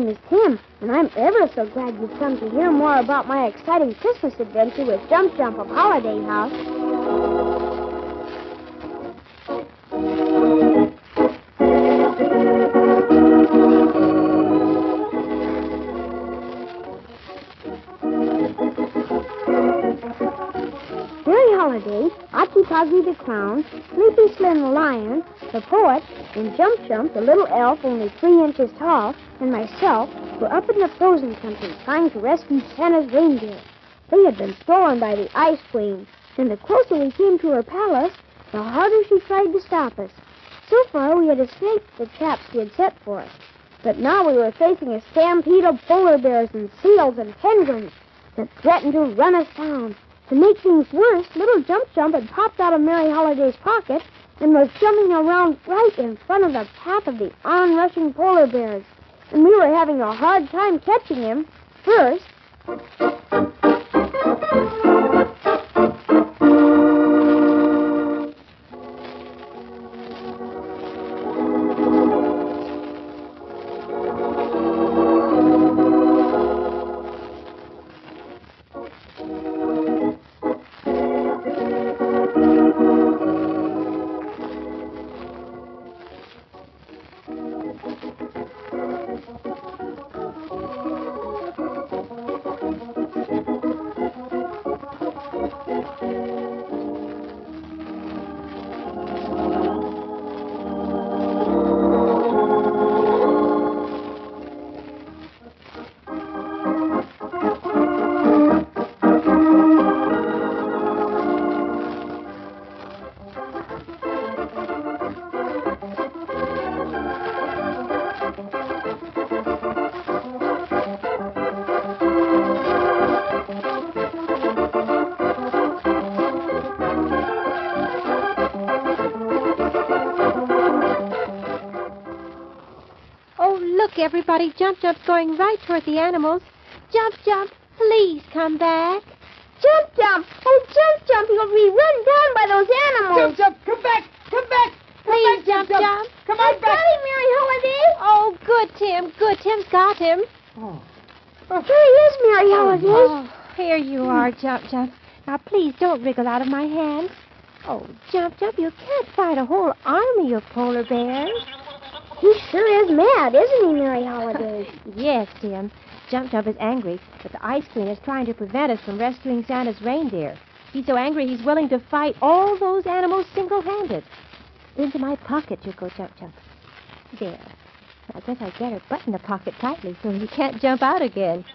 name is Tim, and I'm ever so glad you've come to hear more about my exciting Christmas adventure with Jump Jump of Holiday House. Merry Holiday, Archie Pogsy the Clown, Sleepy Slim the Lion, the Poet, and Jump Jump, the little elf only 3 inches tall, and myself were up in the frozen country trying to rescue Santa's reindeer. They had been stolen by the Ice Queen, and the closer we came to her palace, the harder she tried to stop us. So far, we had escaped the traps she had set for us. But now we were facing a stampede of polar bears and seals and penguins that threatened to run us down. To make things worse, little Jump Jump had popped out of Merry Holiday's pocket and was jumping around right in front of the path of the onrushing polar bears. And we were having a hard time catching him. First... Everybody, Jump Jump's going right toward the animals. Jump Jump, please come back. Jump Jump! Oh, Jump Jump, he'll be run down by those animals. Jump Jump, come back! Come back! Please, Jump Jump. Come on back! Got him, Merry Holiday. Oh, good, Tim. Good. Tim's got him. There he is, Merry Holiday. Oh, here you are, Jump Jump. Now, please don't wriggle out of my hand. Oh, Jump Jump, you can't fight a whole army of polar bears. He sure is mad, isn't he, Merry Holiday? Yes, Tim. Jump Jump is angry that the Ice Queen is trying to prevent us from rescuing Santa's reindeer. He's so angry he's willing to fight all those animals single-handed. Into my pocket you go, Jump Jump. There. I guess I better button the pocket tightly so he can't jump out again.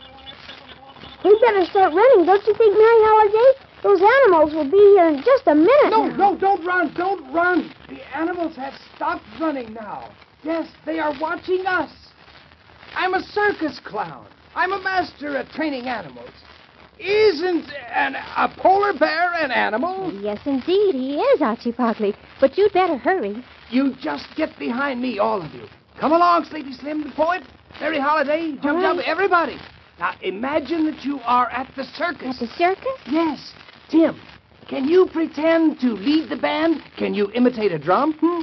We better start running, don't you think, Merry Holiday? Those animals will be here in just a minute. No, don't run, don't run. The animals have stopped running now. Yes, they are watching us. I'm a circus clown. I'm a master at training animals. Isn't a polar bear an animal? Yes, indeed, he is, Archie Pogley. But you'd better hurry. You just get behind me, all of you. Come along, Sleepy Slim, the poet, Merry Holiday, Jump Jump, everybody. Now, imagine that you are at the circus. At the circus? Yes. Tim, can you pretend to lead the band? Can you imitate a drum?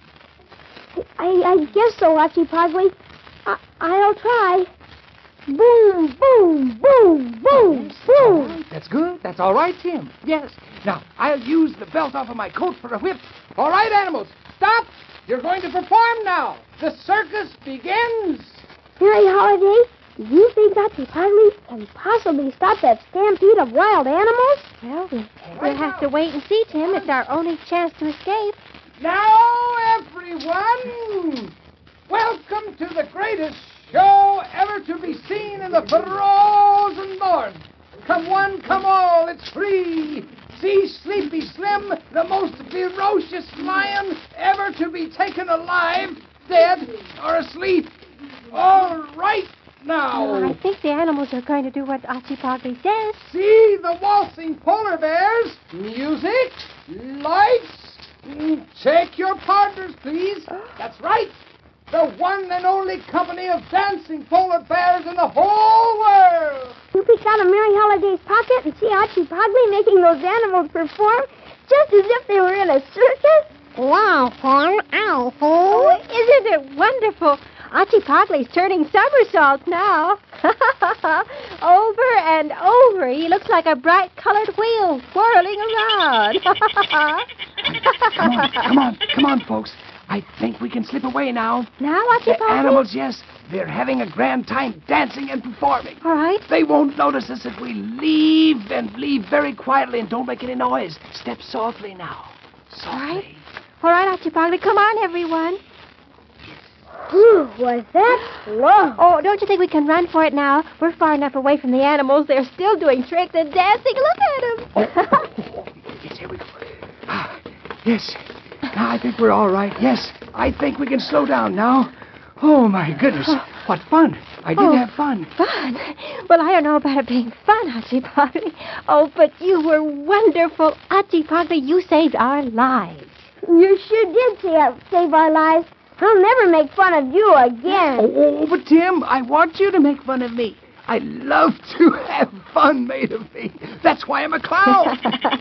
I guess so, Archie Pogley. I'll try. Boom, boom, boom, boom, Yes, boom. right. That's good. That's all right, Tim. Yes. Now, I'll use the belt off of my coat for a whip. All right, animals, stop. You're going to perform now. The circus begins. Merry Holiday, do you think Archie Pogley can possibly stop that stampede of wild animals? Well, we'll have to wait and see, Tim. It's our only chance to escape. Now, everyone, welcome to the greatest show ever to be seen in the frozen north. Come one, come all, it's free. See Sleepy Slim, the most ferocious lion ever to be taken alive, dead, or asleep. All right now. I think the animals are going to do what Archie Pogley says. See the waltzing polar bears. Music, lights. Take your partners, please. That's right. The one and only company of dancing polar bears in the whole world. You peek out of Merry Holiday's pocket and see Archie Pogley making those animals perform just as if they were in a circus? Wow, fun, ow, isn't it wonderful? Archie Parkley's turning somersaults now. Over and over. He looks like a bright-colored wheel whirling around. Come on, folks. I think we can slip away now. Now, Archie The Parkley? animals, yes, they're having a grand time dancing and performing. All right. They won't notice us if we leave and leave very quietly and don't make any noise. Step softly now. Softly. All right, Archie Parkley. Come on, everyone. Whew, was that long? Oh, don't you think we can run for it now? We're far enough away from the animals. They're still doing tricks and dancing. Look at them. Yes, here we go. Yes. Now I think we're all right. Yes, I think we can slow down now. Oh, my goodness. What fun. I did have fun. Fun? Well, I don't know about it being fun, Archie Parkley. Oh, but you were wonderful. Archie Parkley, you saved our lives. You sure did save our lives. I'll never make fun of you again. Oh, but Tim, I want you to make fun of me. I love to have fun made of me. That's why I'm a clown.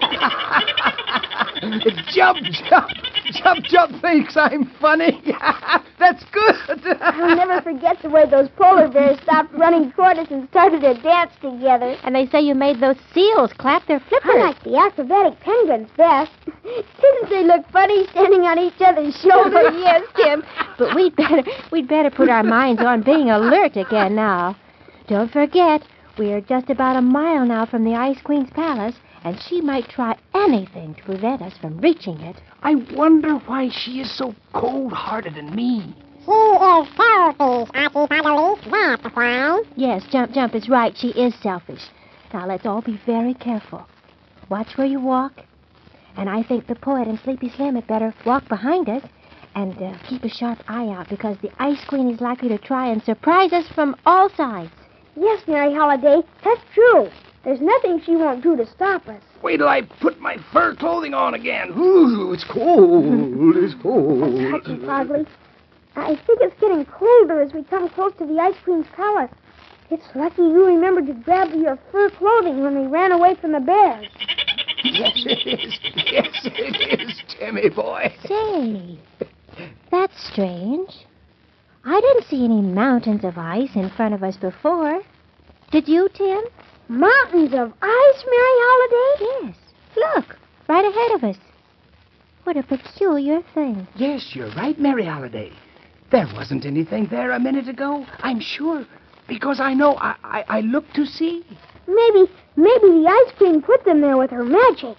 Jump thinks I'm funny. That's good. I'll never forget the way those polar bears stopped running toward us and started to dance together. And they say you made those seals clap their flippers. I like the acrobatic penguins best. Didn't they look funny standing on each other's shoulders? Yes, Tim. But we'd better put our minds on being alert again now. Don't forget, we're just about a mile now from the Ice Queen's palace, and she might try anything to prevent us from reaching it. I wonder why she is so cold-hearted and mean. She is selfish, Archie Parkley. That's why. Yes, Jump is right. She is selfish. Now, let's all be very careful. Watch where you walk. And I think the poet and Sleepy Slim had better walk behind us and keep a sharp eye out, because the Ice Queen is likely to try and surprise us from all sides. Yes, Mary Holiday, that's true. There's nothing she won't do to stop us. Wait till I put my fur clothing on again. Ooh, it's cold. It's cold. Archie Parkley, I think it's getting colder as we come close to the Ice Queen's palace. It's lucky you remembered to grab your fur clothing when we ran away from the bears. Yes, it is. Yes, it is, Timmy boy. Say, that's strange. I didn't see any mountains of ice in front of us before. Did you, Tim? Mountains of ice, Mary Holiday? Yes. Look, right ahead of us. What a peculiar thing. Yes, you're right, Mary Holiday. There wasn't anything there a minute ago, I'm sure, because I know I looked to see. Maybe the Ice Queen put them there with her magic.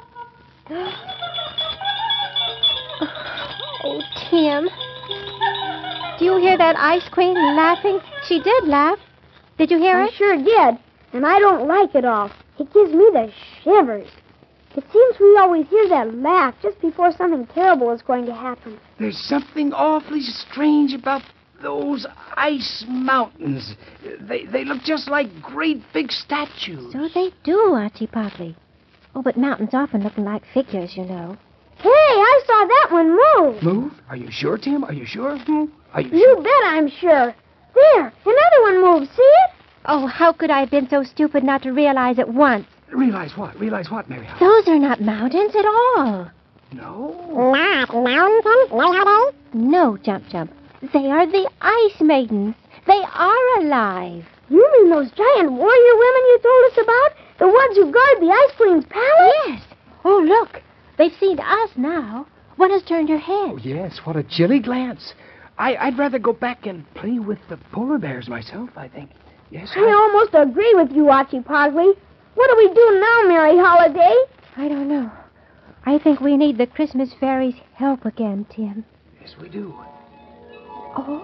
Oh, Tim. Do you hear that Ice Queen laughing? She did laugh. Did you hear I it? sure did, and I don't like it all. It gives me the shivers. It seems we always hear that laugh just before something terrible is going to happen. There's something awfully strange about those ice mountains. They look just like great big statues. So they do, Archie Parkley. Oh, but mountains often look like figures, you know. Hey, I saw that one move. Move? Are you sure, Tim? Are you sure? Are you You sure? bet I'm sure. There, another one moved. See it? Oh, how could I have been so stupid not to realize at once? Realize what? Realize what, Mary Holiday? Those are not mountains at all. No. Not mountains, Mary Holiday? No, Jump. They are the Ice Maidens. They are alive. You mean those giant warrior women you told us about? The ones who guard the Ice Queen's palace? Yes. Oh, look. They've seen us now. One has turned her head. Oh, yes, what a chilly glance. I'd rather go back and play with the polar bears myself, I think. Yes, I almost agree with you, Archie Parkley. What do we do now, Mary Holiday? I don't know. I think we need the Christmas fairy's help again, Tim. Yes, we do. Oh,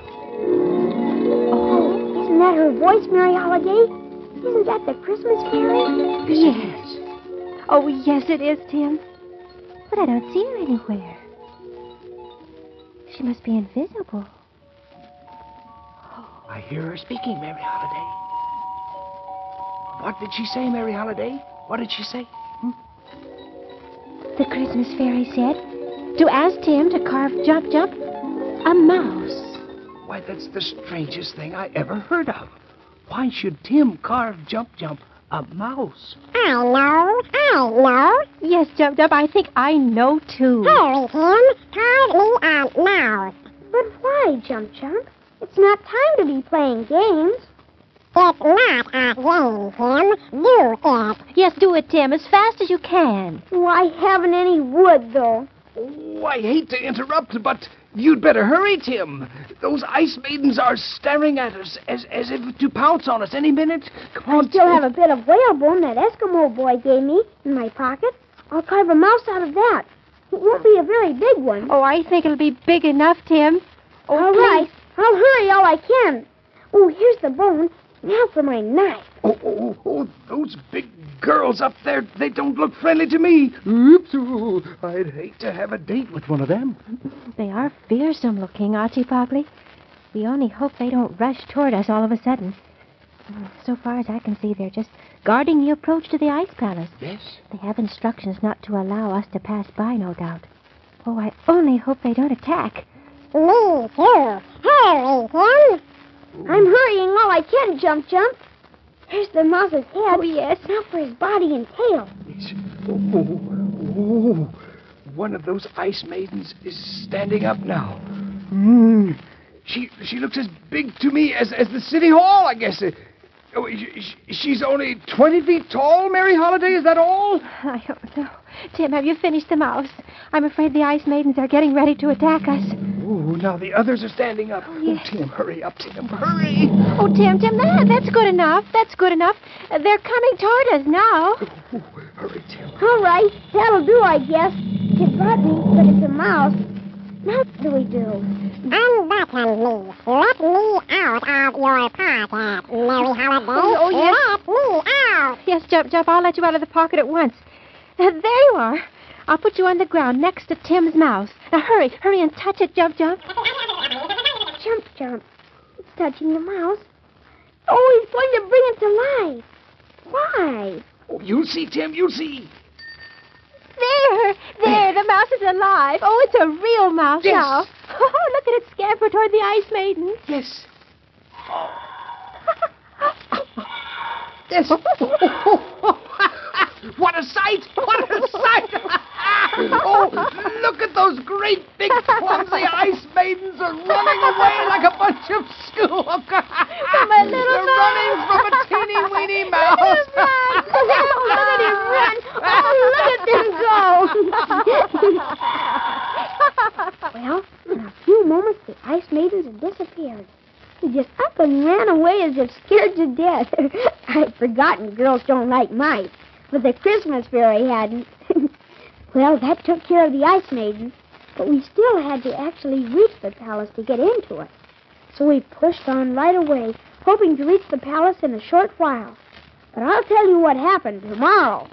Isn't that her voice, Mary Holiday? Isn't that the Christmas fairy? yes. Oh, yes, it is, Tim. But I don't see her anywhere. She must be invisible. I hear her speaking, Mary Holiday. What did she say, Mary Holiday? What did she say? The Christmas fairy said to ask Tim to carve Jump, a mouse. Why, that's the strangest thing I ever heard of. Why should Tim carve Jump, a mouse? I know. Yes, Jump, I think I know, too. Hurry, Tim. Carve me a mouse. But why, Jump? It's not time to be playing games. It's not a game, Tim. Do it. Yes, do it, Tim, as fast as you can. Oh, I haven't any wood, though. Oh, I hate to interrupt, but you'd better hurry, Tim. Those ice maidens are staring at us as if to pounce on us any minute. Come on, I still Tim. have a bit of whalebone that Eskimo boy gave me in my pocket. I'll carve a mouse out of that. It won't be a very big one. Oh, I think it'll be big enough, Tim. Oh, All right. I'll hurry all I can. Oh, here's the bone. Now for my knife. Oh, those big girls up there, they don't look friendly to me. Oops, oh, I'd hate to have a date with one of them. They are fearsome looking, Archie Pogley. We only hope they don't rush toward us all of a sudden. So far as I can see, they're just guarding the approach to the Ice Palace. Yes? They have instructions not to allow us to pass by, no doubt. Oh, I only hope they don't attack. Me too. Hurry, Tim. I'm hurrying all I can, Jump Jump. Here's the mouse's head. Oh, yes. Now for his body and tail. Yes. Oh, one of those ice maidens is standing up now. She looks as big to me as the city hall, I guess. She's only 20 feet tall, Mary Holiday, is that all? I don't know. Tim, have you finished the mouse? I'm afraid the Ice Maidens are getting ready to attack us. Oh, now the others are standing up. yes. Tim, hurry up, Tim, hurry. Oh, Tim, that's good enough. That's good enough. They're coming toward us now. Oh, hurry, Tim. All right. That'll do, I guess. It brought me, but it's a mouse. Now what do we do? Unbutton me. Let me out of your pocket, Mary Holiday. Oh, yes. Let me out. Yes, Jump Jump, I'll let you out of the pocket at once. There you are. I'll put you on the ground next to Tim's mouse. Now hurry and touch it, Jump Jump. Jump Jump. It's touching the mouse. Oh, he's going to bring it to life. Why? Oh, you'll see, Tim, you'll see. There, the mouse is alive. Oh, it's a real mouse Yes. now. Oh, look at it scamper toward the Ice Maiden. Yes. Yes. What a sight! What a sight! Oh, look at those great big clumsy ice maidens are running away like a bunch of school. From a little They're mouse. running from a teeny weeny mouse. Look at him run. Oh, look at them go. Well, in a few moments, the ice maidens had disappeared. He just up and ran away as if scared to death. I'd forgotten girls don't like mice, but the Christmas fairy hadn't. Well, that took care of the ice maiden, but we still had to actually reach the palace to get into it. So we pushed on right away, hoping to reach the palace in a short while. But I'll tell you what happened tomorrow.